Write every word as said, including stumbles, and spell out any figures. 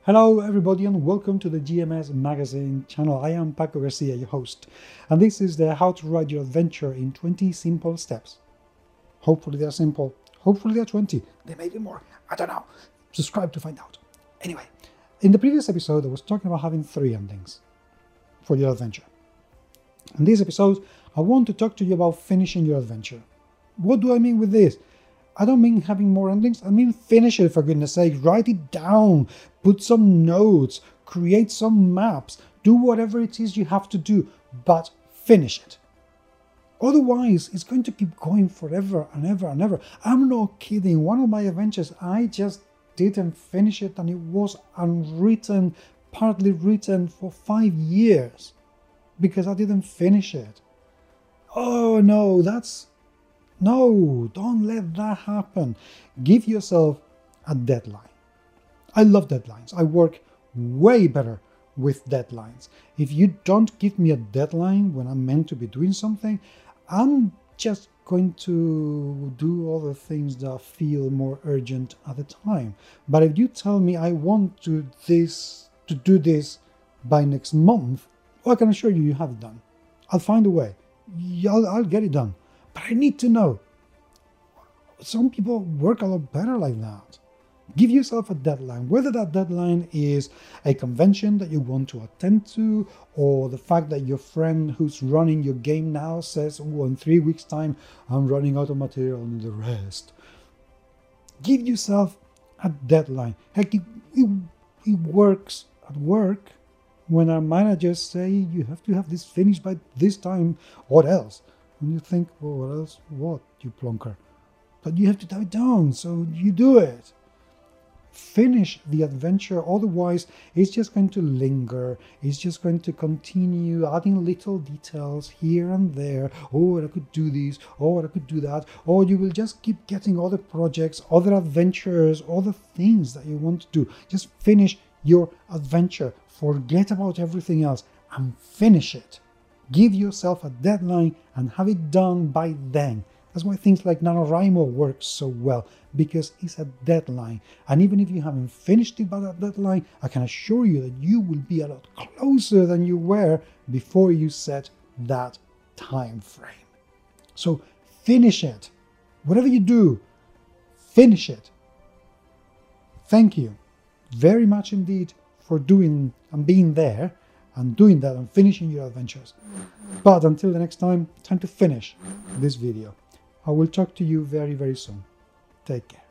Hello everybody and welcome to the G M S Magazine channel. I am Paco Garcia, your host, and this is the How to Write Your Adventure in twenty Simple Steps. Hopefully they're simple, hopefully they're twenty, they may be more, I don't know. Subscribe to find out. Anyway, in the previous episode I was talking about having three endings for your adventure. In this episode I want to talk to you about finishing your adventure. What do I mean with this? I don't mean having more endings, I mean finish it, for goodness sake. Write it down, put some notes, create some maps, do whatever it is you have to do, but finish it. Otherwise, it's going to keep going forever and ever and ever. I'm not kidding. One of my adventures, I just didn't finish it, and it was unwritten, partly written for five years because I didn't finish it. Oh no, that's... No, don't let that happen. Give yourself a deadline. I love deadlines. I work way better with deadlines. If you don't give me a deadline when I'm meant to be doing something, I'm just going to do other things that feel more urgent at the time. But if you tell me I want to this to do this by next month, well, I can assure you you have it done. I'll find a way. I'll, I'll get it done. But I need to know. Some people work a lot better like that. Give yourself a deadline, whether that deadline is a convention that you want to attend to, or the fact that your friend who's running your game now says, oh, in three weeks' time, I'm running out of material and the rest. Give yourself a deadline. Heck, it, it, it works at work when our managers say you have to have this finished by this time or else. And you think, well, what else? What, you plonker? But you have to have it down, so you do it. Finish the adventure, otherwise it's just going to linger. It's just going to continue adding little details here and there. Oh, I could do this. Oh, I could do that. Or you will just keep getting other projects, other adventures, other things that you want to do. Just finish your adventure. Forget about everything else and finish it. Give yourself a deadline and have it done by then. That's why things like NaNoWriMo work so well, because it's a deadline. And even if you haven't finished it by that deadline, I can assure you that you will be a lot closer than you were before you set that time frame. So finish it. Whatever you do, finish it. Thank you very much indeed for doing and being there and doing that and finishing your adventures. But until the next time, time to finish this video. I will talk to you very, very soon. Take care.